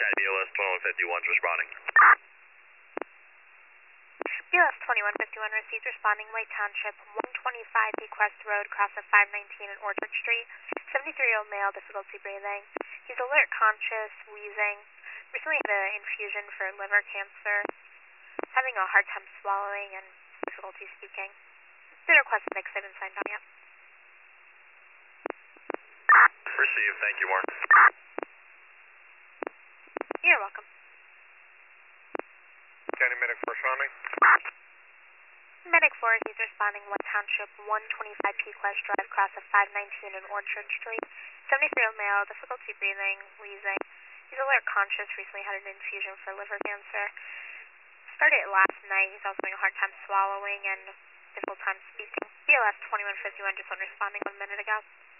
BLS 2151's responding. BLS 2151 received responding Lake Township, 125 Bequest Road, cross of 519 and Orchard Street. 73-year-old male, difficulty breathing. He's alert, conscious, wheezing. Recently had an infusion for liver cancer. Having a hard time swallowing and difficulty speaking. Did request an exit and signed on yet. Received, thank you, Warren. You're welcome. County Medic responding. Medic 4 is responding Lake Township, 125 Bequest Drive, cross of 519 and Orchard Street. 73-year-old male, difficulty breathing, wheezing. He's alert, conscious, recently had an infusion for liver cancer. Started last night. He's also having a hard time swallowing and difficult time speaking. BLS 2151 just went responding 1 minute ago.